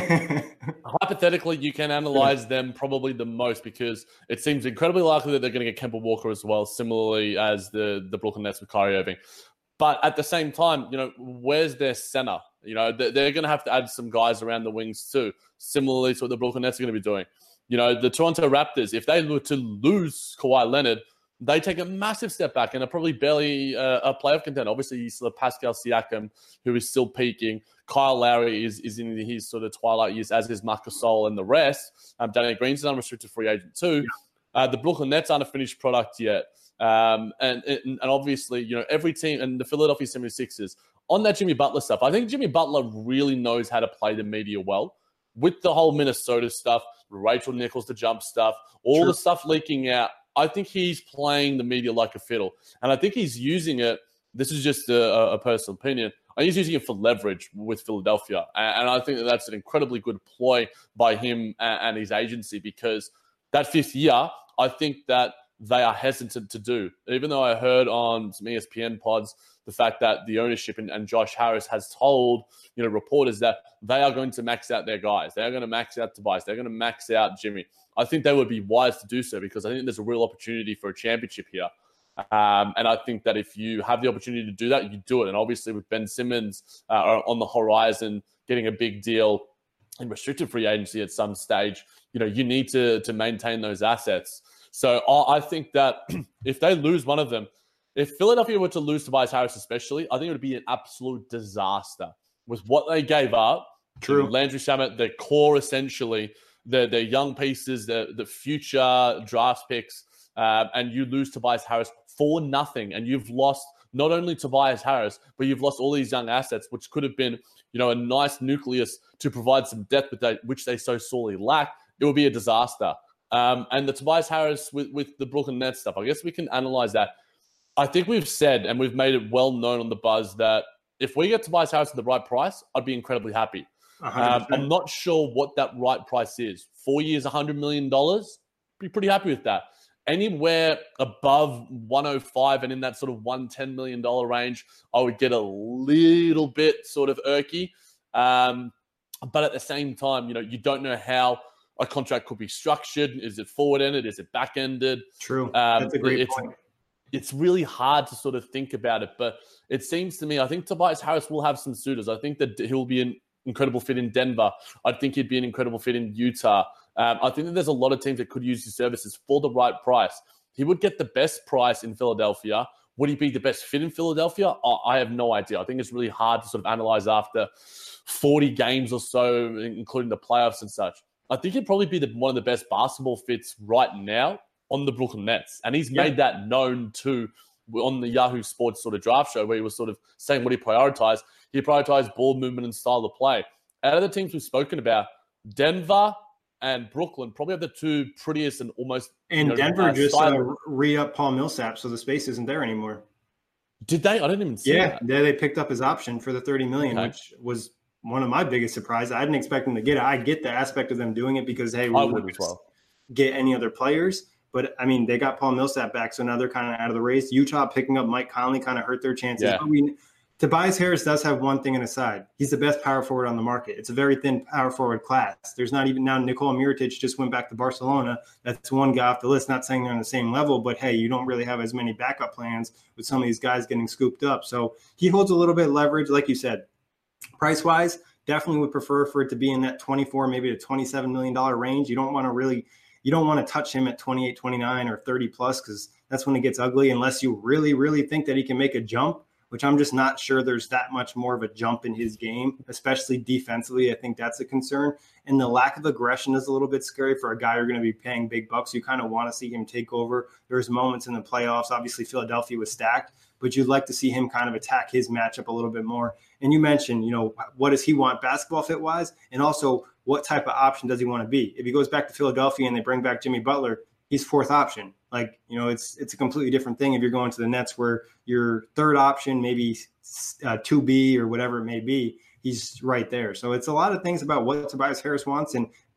hypothetically, you can analyze them probably the most because it seems incredibly likely that they're going to get Kemba Walker as well, similarly as the, the Brooklyn Nets with Kyrie Irving. But at the same time, you know, where's their center? You know, they're going to have to add some guys around the wings too, similarly to what the Brooklyn Nets are going to be doing. You know, the Toronto Raptors, if they were to lose Kawhi Leonard, they take a massive step back and are probably barely uh, a playoff contender. Obviously, you still have Pascal Siakam, who is still peaking. Kyle Lowry is, is in his sort of twilight years, as is Marc Gasol and the rest. Um, Danny Green's an unrestricted free agent too. Yeah. Uh, the Brooklyn Nets aren't a finished product yet. Um, and, and and obviously, you know, every team, and the Philadelphia seventy-sixers, on that Jimmy Butler stuff, I think Jimmy Butler really knows how to play the media well. With the whole Minnesota stuff, Rachel Nichols, the jump stuff, all True. the stuff leaking out, I think he's playing the media like a fiddle. And I think he's using it, this is just a, a personal opinion, I think he's using it for leverage with Philadelphia. And, and I think that that's an incredibly good ploy by him and, and his agency, because that fifth year, I think that they are hesitant to do. Even though I heard on some E S P N pods the fact that the ownership and, and Josh Harris has told, you know, reporters that they are going to max out their guys. They're going to max out Tobias. They're going to max out Jimmy. I think they would be wise to do so, because I think there's a real opportunity for a championship here. Um, and I think that if you have the opportunity to do that, you do it. And obviously with Ben Simmons uh, on the horizon, getting a big deal in restricted free agency at some stage, you know, you need to to maintain those assets. So I think that if they lose one of them, if Philadelphia were to lose Tobias Harris especially, I think it would be an absolute disaster with what they gave up. True. Landry Shamet, their core essentially, their, their young pieces, the, the future draft picks, uh, and you lose Tobias Harris for nothing. And you've lost not only Tobias Harris, but you've lost all these young assets, which could have been, you know, a nice nucleus to provide some depth, with that, which they so sorely lack. It would be a disaster. Um, and the Tobias Harris with, with the Brooklyn Nets stuff, I guess we can analyze that. I think we've said, and we've made it well known on the buzz, that if we get Tobias Harris at the right price, I'd be incredibly happy. Um, I'm not sure what that right price is. Four years, one hundred million dollars, be pretty happy with that. Anywhere above one oh five and in that sort of one hundred ten million dollars range, I would get a little bit sort of irky. Um, but at the same time, you know, you don't know how a contract could be structured. Is it forward-ended? Is it back-ended? True. Um, That's a great it's, point. It's really hard to sort of think about it, but it seems to me, I think Tobias Harris will have some suitors. I think that he'll be an incredible fit in Denver. I think he'd be an incredible fit in Utah. Um, I think that there's a lot of teams that could use his services for the right price. He would get the best price in Philadelphia. Would he be the best fit in Philadelphia? I have no idea. I think it's really hard to sort of analyze after forty games or so, including the playoffs and such. I think he'd probably be the, one of the best basketball fits right now on the Brooklyn Nets. And he's yeah. made that known too on the Yahoo Sports sort of draft show, where he was sort of saying what he prioritized. He prioritized ball movement and style of play. Out of the teams we've spoken about, Denver and Brooklyn probably have the two prettiest and almost... And you know, Denver just uh, re-up Paul Millsap, so the space isn't there anymore. Did they? I didn't even see yeah, that. Yeah, they picked up his option for the thirty million dollars, okay. which was one of my biggest surprises. I didn't expect them to get it. I get the aspect of them doing it because, hey, we I would as well. Get any other players. But, I mean, they got Paul Millsap back, so now they're kind of out of the race. Utah picking up Mike Conley kind of hurt their chances. Yeah. But we, Tobias Harris does have one thing on his side. He's the best power forward on the market. It's a very thin power forward class. There's not even – now Nikola Mirotic just went back to Barcelona. That's one guy off the list. Not saying they're on the same level, but, hey, you don't really have as many backup plans with some of these guys getting scooped up. So he holds a little bit of leverage, like you said. Price-wise, definitely would prefer for it to be in that twenty-four, maybe to twenty-seven million dollars range. You don't want to really – you don't want to touch him at twenty-eight, twenty-nine or thirty plus, because that's when it gets ugly, unless you really, really think that he can make a jump, which I'm just not sure there's that much more of a jump in his game, especially defensively. I think that's a concern. And the lack of aggression is a little bit scary for a guy you're going to be paying big bucks. You kind of want to see him take over. There's moments in the playoffs. Obviously, Philadelphia was stacked, but you'd like to see him kind of attack his matchup a little bit more. And you mentioned, you know, what does he want basketball fit wise? And also, what type of option does he want to be? If he goes back to Philadelphia and they bring back Jimmy Butler, he's fourth option. Like, you know, it's it's a completely different thing if you're going to the Nets, where your third option, maybe uh, two B or whatever it may be, he's right there. So it's a lot of things about what Tobias Harris wants. And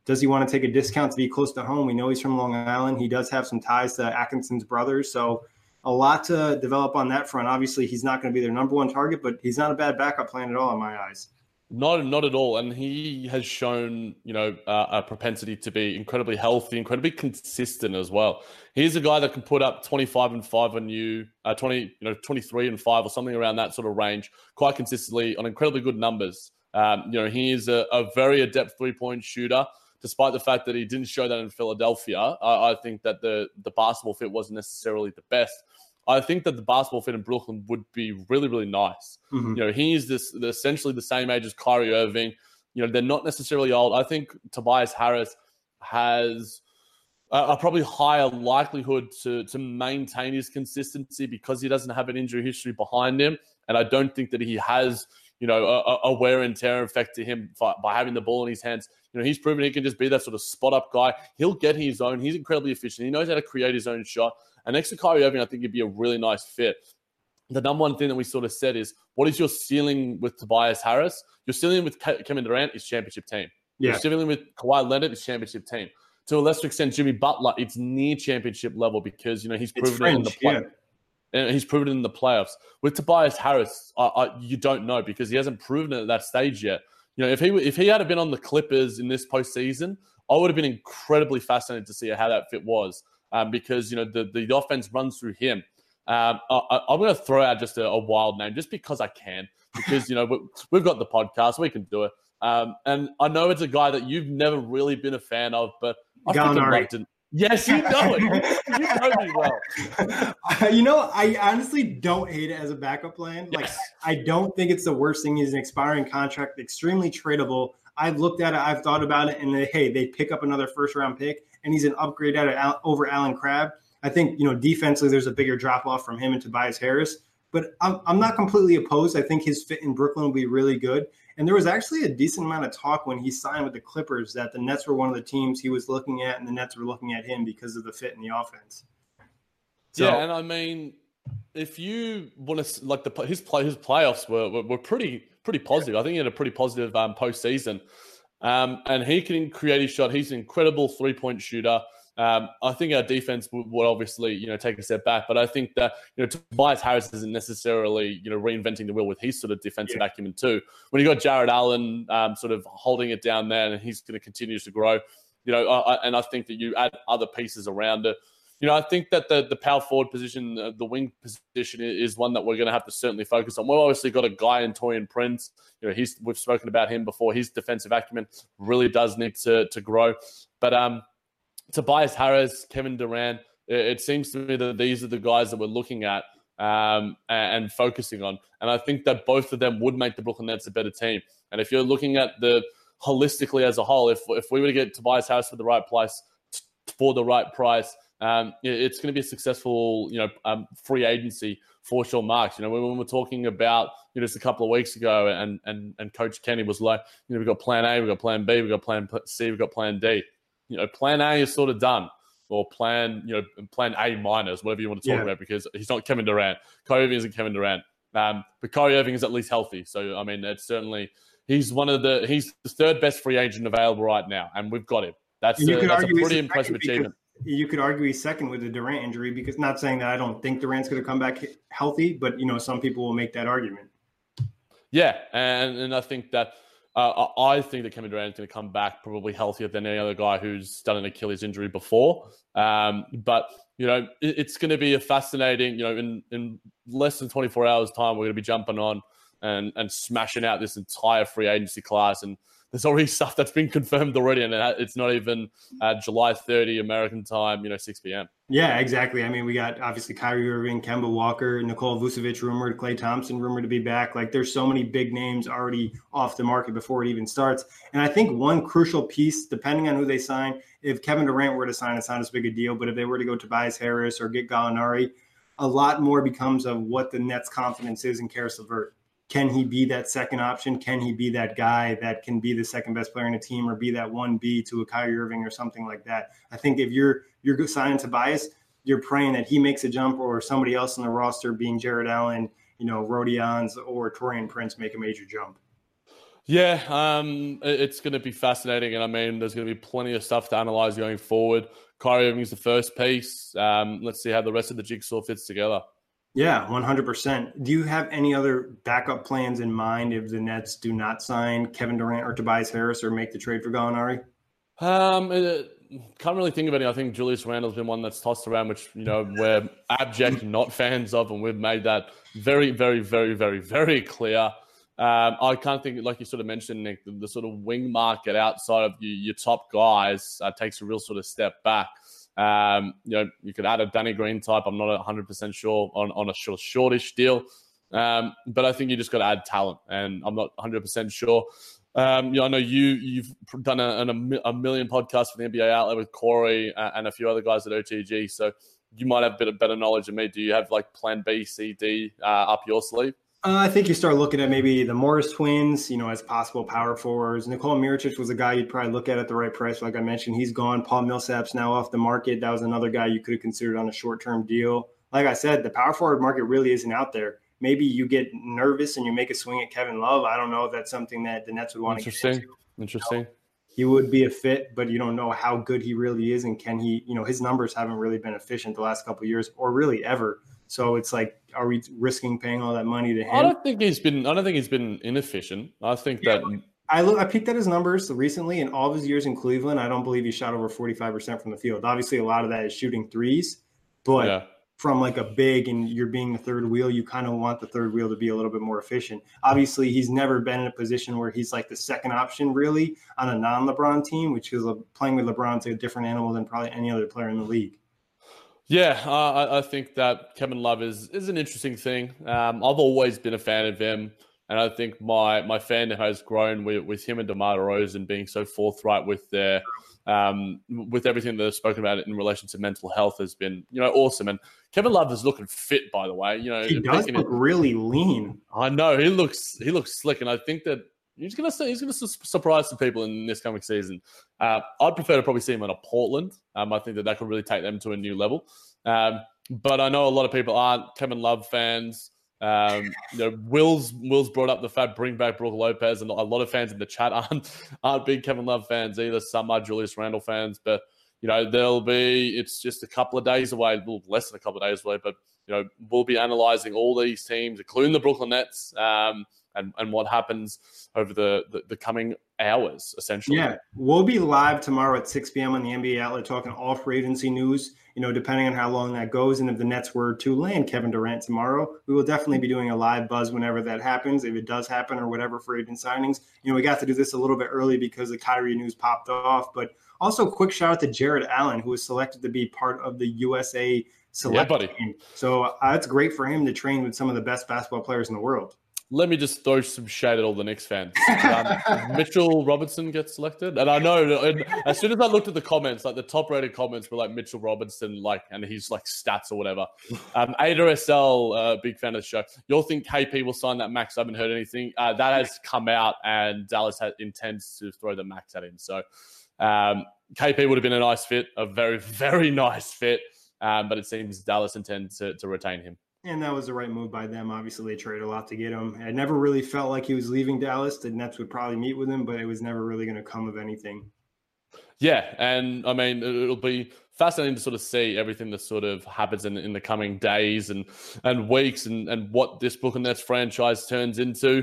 Does he want to take a discount to be close to home? We know he's from Long Island. He does have some ties to Atkinson's brothers. So a lot to develop on that front. Obviously, he's not going to be their number one target, but he's not a bad backup plan at all in my eyes. Not, not at all. And he has shown, you know, uh, a propensity to be incredibly healthy, incredibly consistent as well. He's a guy that can put up twenty-five and five on you, uh, twenty, you know, twenty-three and five or something around that sort of range, quite consistently on incredibly good numbers. Um, you know, he is a, a very adept three-point shooter, despite the fact that he didn't show that in Philadelphia. I, I think that the the basketball fit wasn't necessarily the best. I think that the basketball fit in Brooklyn would be really, really nice. Mm-hmm. You know, he's this essentially the same age as Kyrie Irving. You know, they're not necessarily old. I think Tobias Harris has a, a probably higher likelihood to to maintain his consistency because he doesn't have an injury history behind him, and I don't think that he has, you know, a, a wear and tear effect to him by, by having the ball in his hands. You know, he's proven he can just be that sort of spot-up guy. He'll get his own. He's incredibly efficient. He knows how to create his own shot. And next to Kyrie Irving, I think he'd be a really nice fit. The number one thing that we sort of said is, what is your ceiling with Tobias Harris? Your ceiling with Kevin Durant is championship team. Yeah. Your ceiling with Kawhi Leonard is championship team. To a lesser extent, Jimmy Butler, it's near championship level because, you know, he's proven it in the play. Yeah. And he's proven it in the playoffs. With Tobias Harris, I, I, you don't know because he hasn't proven it at that stage yet. You know, if he if he had been on the Clippers in this postseason, I would have been incredibly fascinated to see how that fit was um, because, you know, the, the offense runs through him. Um, I, I'm going to throw out just a, a wild name just because I can, because, you know, we, we've got the podcast. We can do it. Um, and I know it's a guy that you've never really been a fan of, but I freaking loved it. Yes, you know it. You know me well. Uh, you know, I honestly don't hate it as a backup plan. Like, yes. I don't think it's the worst thing. He's an expiring contract, extremely tradable. I've looked at it, I've thought about it, and they, hey, they pick up another first-round pick, and he's an upgrade at it over Allen Crabbe. I think, you know, defensively, there's a bigger drop-off from him and Tobias Harris. But I'm, I'm not completely opposed. I think his fit in Brooklyn will be really good. And there was actually a decent amount of talk when he signed with the Clippers that the Nets were one of the teams he was looking at, and the Nets were looking at him because of the fit in the offense. So, yeah, and I mean, if you want to like the his play his playoffs were were, were pretty pretty positive. I think he had a pretty positive um, postseason, um, and he can create his shot. He's an incredible three point shooter. Um, I think our defense would, would obviously, you know, take a step back, but I think that, you know, Tobias Harris isn't necessarily, you know, reinventing the wheel with his sort of defensive yeah. acumen too. When you got Jared Allen um, sort of holding it down there, and he's going to continue to grow, you know, I, and I think that you add other pieces around it. You know, I think that the the power forward position, uh, the wing position, is one that we're going to have to certainly focus on. We've obviously got a guy in Taurean Prince. You know, he's we've spoken about him before. His defensive acumen really does need to to grow, but um. Tobias Harris, Kevin Durant, it seems to me that these are the guys that we're looking at um, and, and focusing on. And I think that both of them would make the Brooklyn Nets a better team. And if you're looking at the holistically as a whole, if if we were to get Tobias Harris for the right price, for the right price, um, it's going to be a successful, you know, um, free agency for sure. Marks, you know, when we were talking about, you know, just a couple of weeks ago, and and and Coach Kenny was like, you know, we've got Plan A, we've got Plan B, we've got Plan C, we've got Plan D. You know, Plan A is sort of done, or Plan, you know, Plan A minus, whatever you want to talk yeah. about, because he's not Kevin Durant. Kyrie Irving isn't Kevin Durant, um, but Kyrie Irving is at least healthy. So I mean, it's certainly he's one of the he's the third best free agent available right now, and we've got him. That's a, that's a pretty impressive achievement. You could argue he's second with the Durant injury, because not saying that I don't think Durant's going to come back healthy, but you know, some people will make that argument. Yeah, and and I think that. Uh, I think that Kevin Durant is going to come back probably healthier than any other guy who's done an Achilles injury before. Um, but, you know, it, it's going to be a fascinating, you know, in, in less than twenty-four hours time, we're going to be jumping on and, and smashing out this entire free agency class. And there's already stuff that's been confirmed already, and it's not even uh, July thirtieth American time, you know, six p.m. Yeah, exactly. I mean, we got obviously Kyrie Irving, Kemba Walker, Nikola Vucevic rumored, Klay Thompson rumored to be back. Like, there's so many big names already off the market before it even starts. And I think one crucial piece, depending on who they sign, if Kevin Durant were to sign, it's not as big a deal. But if they were to go Tobias Harris or get Gallinari, a lot more becomes of what the Nets' confidence is in Karis LeVert. Can he be that second option? Can he be that guy that can be the second best player in the team, or be that one B to a Kyrie Irving or something like that? I think if you're you're signing Tobias, you're praying that he makes a jump, or somebody else on the roster, being Jared Allen, you know, Rodions or Taurean Prince, make a major jump. Yeah, um, it's going to be fascinating, and I mean, there's going to be plenty of stuff to analyze going forward. Kyrie Irving's the first piece. Um, let's see how the rest of the jigsaw fits together. Yeah, one hundred percent. Do you have any other backup plans in mind if the Nets do not sign Kevin Durant or Tobias Harris or make the trade for Gallinari? Um, uh, can't really think of any. I think Julius Randle's been one that's tossed around, which, you know, we're abject not fans of, and we've made that very, very, very, very, very clear. Um, I can't think, like you sort of mentioned, Nick, the, the sort of wing market outside of your, your top guys uh, takes a real sort of step back. Um, you know, you could add a Danny Green type. I'm not one hundred percent sure on, on a short, shortish deal. Um, but I think you just got to add talent, and I'm not one hundred percent sure. Um, you know, I know you, you've done a, a, a million podcasts for the N B A Outlet with Corey uh, and a few other guys at O T G. So you might have a bit of better knowledge than me. Do you have like plan B, C, D uh, up your sleeve? Uh, I think you start looking at maybe the Morris twins, you know, as possible power forwards. Nikola Mirotic was a guy you'd probably look at at the right price. Like I mentioned, he's gone. Paul Millsap's now off the market. That was another guy you could have considered on a short-term deal. Like I said, the power forward market really isn't out there. Maybe you get nervous and you make a swing at Kevin Love. I don't know if that's something that the Nets would want to get Interesting. into. Interesting. You know, he would be a fit, but you don't know how good he really is, and can he, you know, his numbers haven't really been efficient the last couple of years or really ever. So it's like, are we risking paying all that money to him? I don't think he's been. I don't think he's been inefficient. I think yeah, that I look. I peeked at his numbers recently. In all of his years in Cleveland, I don't believe he shot over forty-five percent from the field. Obviously, a lot of that is shooting threes, but yeah. From like a big and you're being the third wheel, you kind of want the third wheel to be a little bit more efficient. Obviously, he's never been in a position where he's like the second option really on a non-LeBron team, which is playing with LeBron's a different animal than probably any other player in the league. Yeah, uh, I think that Kevin Love is is an interesting thing. Um, I've always been a fan of him, and I think my my fandom has grown with, with him and DeMar DeRozan being so forthright with their um, with everything that they've spoken about in relation to mental health has been, you know, awesome. And Kevin Love is looking fit, by the way. You know, he does look it, really lean. I know he looks he looks slick, and I think that he's gonna he's gonna surprise some people in this coming season. Uh, I'd prefer to probably see him on a Portland. Um, I think that that could really take them to a new level. Um, but I know a lot of people aren't Kevin Love fans. Um, you know, Will's Will's brought up the fact bring back Brook Lopez, and a lot of fans in the chat aren't aren't big Kevin Love fans either. Some are Julius Randle fans, but you know, there'll be it's just a couple of days away, a little less than a couple of days away. But you know, we'll be analyzing all these teams, including the Brooklyn Nets, um, and and what happens over the, the the coming hours, essentially. Yeah, we'll be live tomorrow at six p.m. on the N B A Outlet talking all free agency news, you know, depending on how long that goes. And if the Nets were to land Kevin Durant tomorrow, we will definitely be doing a live buzz whenever that happens, if it does happen or whatever free agent signings. You know, we got to do this a little bit early because the Kyrie news popped off. But also quick shout out to Jared Allen, who was selected to be part of the U S A select yeah, buddy. team. So uh, it's great for him to train with some of the best basketball players in the world. Let me just throw some shade at all the Knicks fans. Um, Mitchell Robinson gets selected, and I know. And as soon as I looked at the comments, like the top-rated comments were like Mitchell Robinson, like, and he's like stats or whatever. Um, Ada S L, uh, big fan of the show. You all think K P will sign that max? I haven't heard anything. Uh, that has come out, and Dallas has, intends to throw the max at him. So um, K P would have been a nice fit, a very, very nice fit. Um, but it seems Dallas intends to, to retain him. And that was the right move by them. Obviously, they traded a lot to get him. I never really felt like he was leaving Dallas. The Nets would probably meet with him, but it was never really going to come of anything. Yeah, and I mean, it'll be fascinating to sort of see everything that sort of happens in, in the coming days and, and weeks, and, and what this Brooklyn Nets franchise turns into.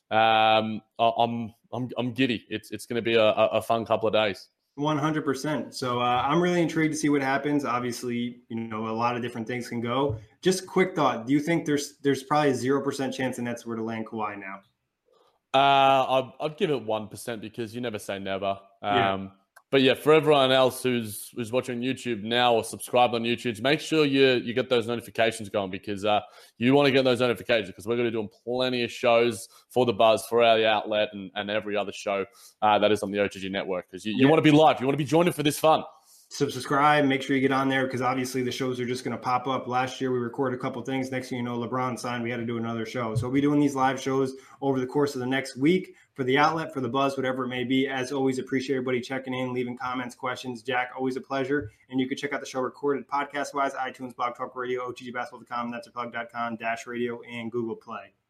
Um, I'm I'm I'm giddy. It's it's going to be a, a fun couple of days. one hundred percent. So uh, I'm really intrigued to see what happens. Obviously, you know, a lot of different things can go. Just a quick thought. Do you think there's there's probably a zero percent chance the Nets were to land Kawhi now? Uh, I'd, I'd give it one percent because you never say never. Um, yeah. But yeah, for everyone else who's who's watching YouTube now or subscribed on YouTube, make sure you you get those notifications going because uh, you want to get those notifications because we're going to be doing plenty of shows for the Buzz, for our outlet, and, and every other show uh, that is on the O T G network because you, you yeah. want to be live. You want to be joining for this fun. Subscribe, make sure you get on there because obviously the shows are just going to pop up. Last year we recorded a couple things. Next thing you know, LeBron signed. We had to do another show. So we'll be doing these live shows over the course of the next week for the outlet, for the Buzz, whatever it may be. As always, appreciate everybody checking in, leaving comments, questions. Jack, always a pleasure. And you can check out the show recorded podcast-wise, iTunes, Blog Talk Radio, O T G basketball dot com, Nets are plug dot com, Dash Radio, and Google Play.